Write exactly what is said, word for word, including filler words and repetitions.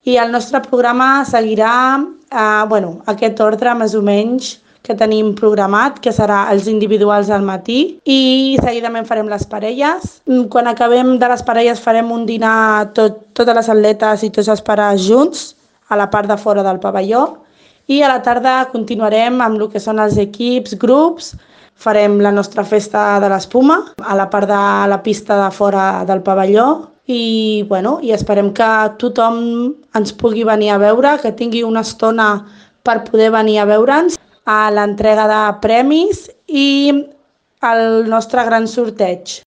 I el nostre programa seguirà eh, bueno, aquest ordre més o menys que tenim programat, que serà els individuals al matí, i seguidament farem les parelles. Quan acabem de les parelles farem un dinar tot, totes les atletes i tots els pares junts a la part de fora del pavelló, i a la tarda continuarem amb el que són els equips, grups, farem la nostra festa de l'espuma a la part de la pista de fora del pavelló i, bueno, i esperem que tothom ens pugui venir a veure, que tingui una estona per poder venir a veure'ns a l'entrega de premis i el nostre gran sorteig.